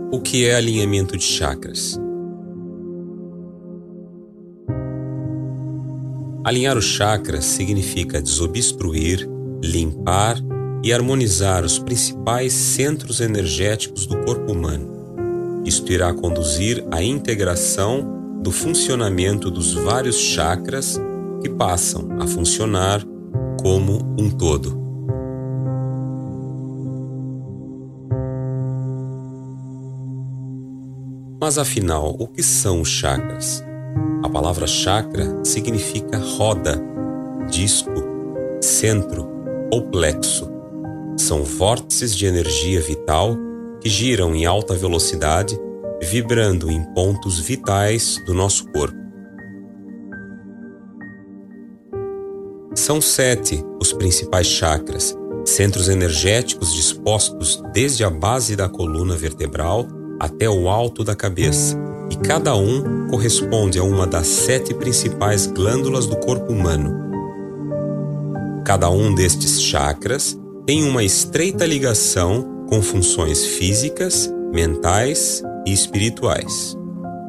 O que é alinhamento de chakras? Alinhar os chakras significa desobstruir, limpar e harmonizar os principais centros energéticos do corpo humano. Isto irá conduzir à integração do funcionamento dos vários chakras que passam a funcionar como um todo. Mas afinal, o que são os chakras? A palavra chakra significa roda, disco, centro ou plexo. São vórtices de energia vital que giram em alta velocidade, vibrando em pontos vitais do nosso corpo. São 7 os principais chakras, centros energéticos dispostos desde a base da coluna vertebral até o alto da cabeça, e cada um corresponde a uma das 7 principais glândulas do corpo humano. Cada um destes chakras tem uma estreita ligação com funções físicas, mentais e espirituais.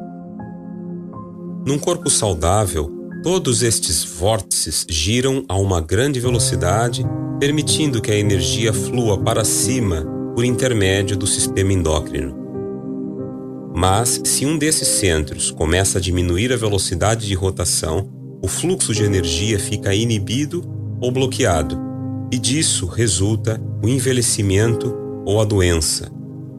Num corpo saudável, todos estes vórtices giram a uma grande velocidade, permitindo que a energia flua para cima por intermédio do sistema endócrino. Mas, se um desses centros começa a diminuir a velocidade de rotação, o fluxo de energia fica inibido ou bloqueado, e disso resulta o envelhecimento ou a doença.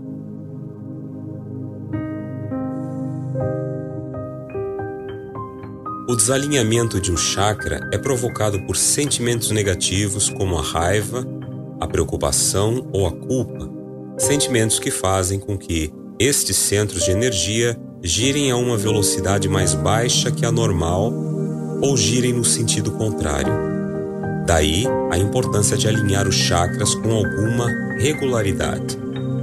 O desalinhamento de um chakra é provocado por sentimentos negativos como a raiva, a preocupação ou a culpa, sentimentos que fazem com que estes centros de energia girem a uma velocidade mais baixa que a normal ou girem no sentido contrário. Daí a importância de alinhar os chakras com alguma regularidade.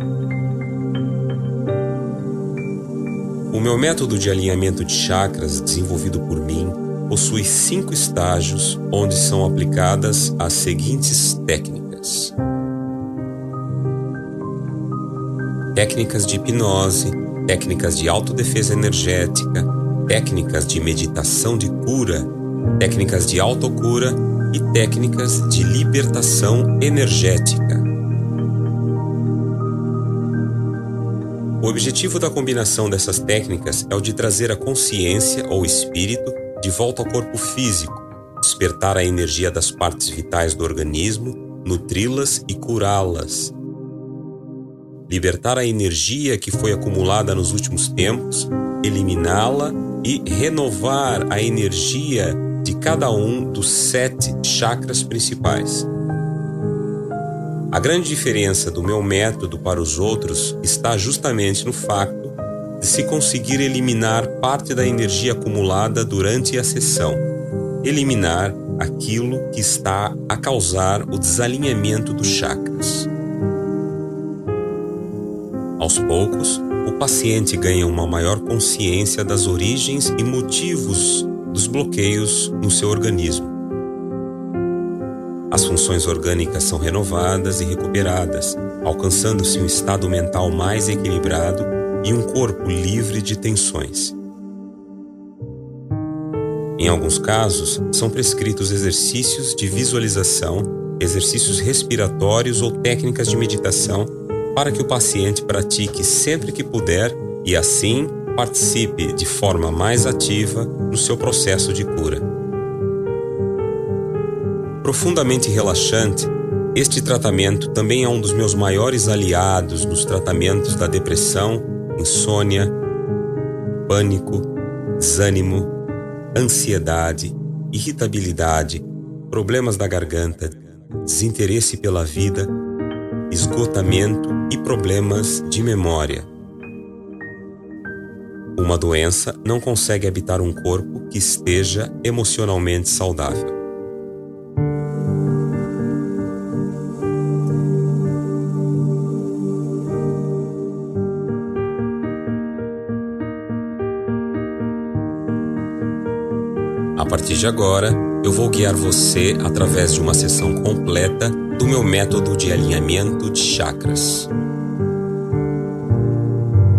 O meu método de alinhamento de chakras, desenvolvido por mim, possui 5 estágios onde são aplicadas as seguintes técnicas. Técnicas de hipnose, técnicas de autodefesa energética, técnicas de meditação de cura, técnicas de autocura e técnicas de libertação energética. O objetivo da combinação dessas técnicas é o de trazer a consciência ou espírito de volta ao corpo físico, despertar a energia das partes vitais do organismo, nutri-las e curá-las. Libertar a energia que foi acumulada nos últimos tempos, eliminá-la e renovar a energia de cada um dos 7 chakras principais. A grande diferença do meu método para os outros está justamente no facto de se conseguir eliminar parte da energia acumulada durante a sessão, eliminar aquilo que está a causar o desalinhamento dos chakras. Aos poucos, o paciente ganha uma maior consciência das origens e motivos dos bloqueios no seu organismo. As funções orgânicas são renovadas e recuperadas, alcançando-se um estado mental mais equilibrado e um corpo livre de tensões. Em alguns casos, são prescritos exercícios de visualização, exercícios respiratórios ou técnicas de meditação para que o paciente pratique sempre que puder e, assim, participe de forma mais ativa no seu processo de cura. Profundamente relaxante, este tratamento também é um dos meus maiores aliados nos tratamentos da depressão, insônia, pânico, desânimo, ansiedade, irritabilidade, problemas da garganta, desinteresse pela vida, esgotamento e problemas de memória. Uma doença não consegue habitar um corpo que esteja emocionalmente saudável. A partir de agora, eu vou guiar você através de uma sessão completa do meu método de alinhamento de chakras.